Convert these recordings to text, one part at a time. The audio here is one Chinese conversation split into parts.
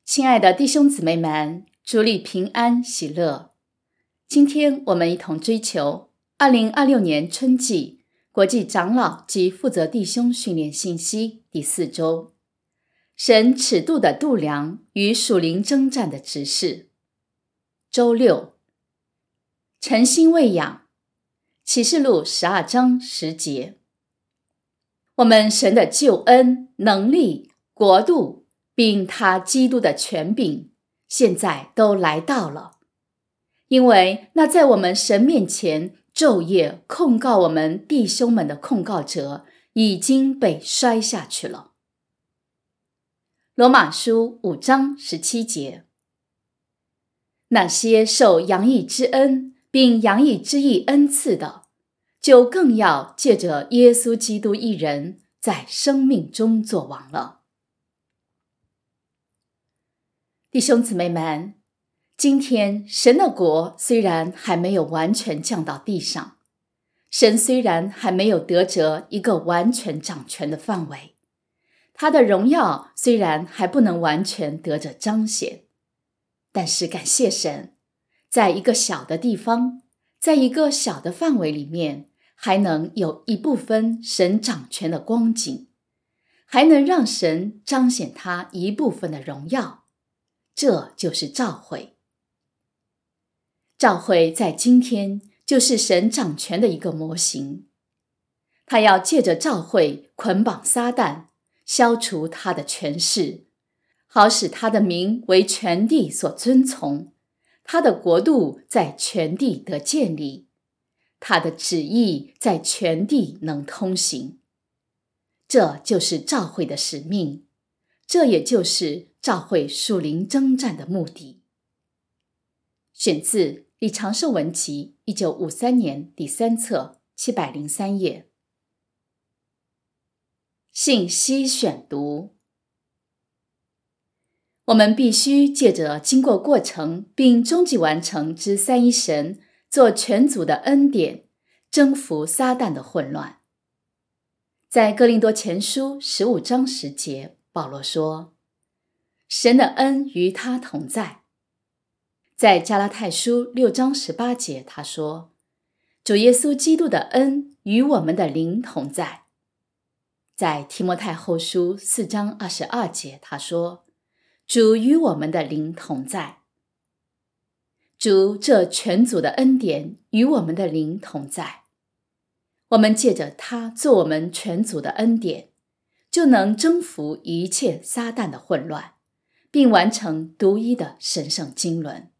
亲爱的弟兄姊妹们，主里平安喜乐。今天我们一同追求2026年春季国际长老及负责弟兄训练信息第4周，神尺度的度量与属灵征战的执事。周六，诚心喂养，启示录12章10节。我们神的救恩、能力、国度并他基督的权柄现在都来到了，因为那在我们神面前昼夜控告我们弟兄们的控告者已经被摔下去了。罗马书5章17节。那些受洋溢之恩并洋溢之义恩赐的，就更要借着耶稣基督一人在生命中作王了。弟兄姊妹们，今天神的国虽然还没有完全降到地上，神虽然还没有得着一个完全掌权的范围，他的荣耀虽然还不能完全得着彰显，但是感谢神，在一个小的地方，在一个小的范围里面，还能有一部分神掌权的光景，还能让神彰显他一部分的荣耀。这就是召会。召会在今天就是神掌权的一个模型，他要借着召会捆绑撒旦，消除他的权势，好使他的名为全地所尊从，他的国度在全地得建立，他的旨意在全地能通行。这就是召会的使命，这也就是召会属灵征战的目的。选自李长寿文集1953年第3册703页。信息选读。我们必须借着经过过程并终极完成之三一神做全组的恩典，征服撒旦的混乱。在哥林多前书15章10节，保罗说，神的恩与他同在。在加拉太书6章18节，他说，主耶稣基督的恩与我们的灵同在。在提摩太后书4章22节，他说，主与我们的灵同在。主这全组的恩典与我们的灵同在，我们借着他做我们全组的恩典，就能征服一切撒旦的混乱，并完成独一的神圣经纶。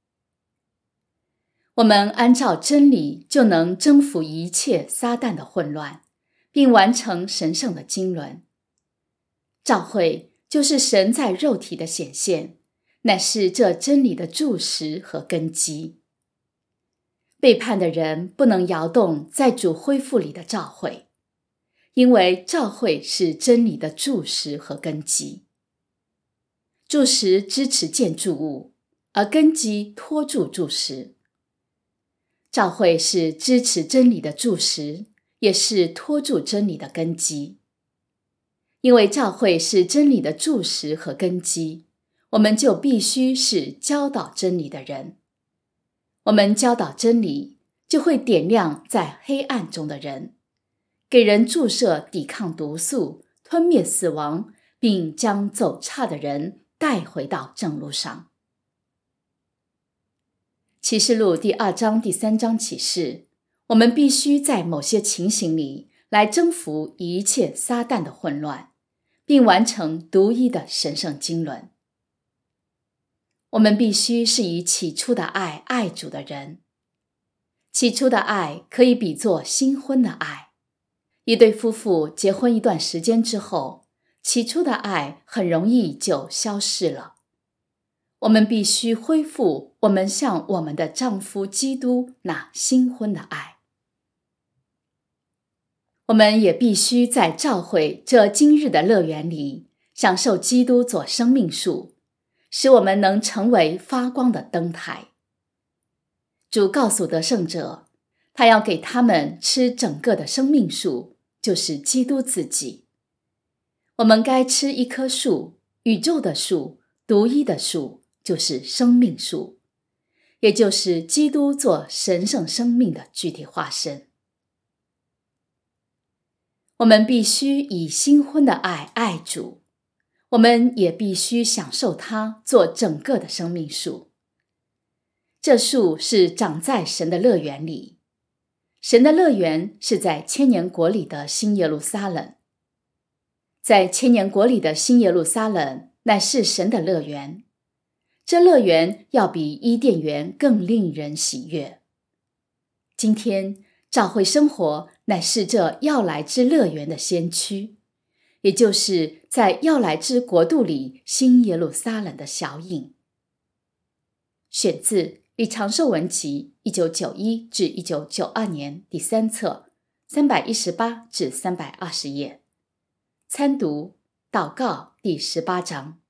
我们按照真理就能征服一切撒旦的混乱，并完成神圣的经纶。召会就是神在肉体的显现，乃是这真理的柱石和根基。背叛的人不能摇动在主恢复里的召会，因为召会是真理的柱石和根基。柱石支持建筑物，而根基托住柱石。召会是支持真理的柱石，也是托住真理的根基。因为召会是真理的柱石和根基，我们就必须是教导真理的人。我们教导真理，就会点亮在黑暗中的人，给人注射抵抗毒素、吞灭死亡，并将走岔的人带回到正路上。启示录第2章第3章启示，我们必须在某些情形里来征服一切撒旦的混乱，并完成独一的神圣经纶。我们必须是以起初的爱爱主的人。起初的爱可以比作新婚的爱。一对夫妇结婚一段时间之后，起初的爱很容易就消失了。我们必须恢复我们向我们的丈夫基督那新婚的爱。我们也必须在召会这今日的乐园里，享受基督做生命树，使我们能成为发光的灯台。主告诉得胜者，他要给他们吃整个的生命树，就是基督自己。我们该吃一棵树，宇宙的树， 独一的树就是生命树，也就是基督做神圣生命的具体化身。我们必须以新婚的爱爱主，我们也必须享受它做整个的生命树。这树是长在神的乐园里，神的乐园是在千年国里的新耶路撒冷。在千年国里的新耶路撒冷乃是神的乐园，这乐园要比伊甸园更令人喜悦。今天教会生活乃是这要来之乐园的先驱，也就是在要来之国度里新耶路撒冷的小影。选自李长寿文集1991至1992年第3册318至320页，参读祷告第18章。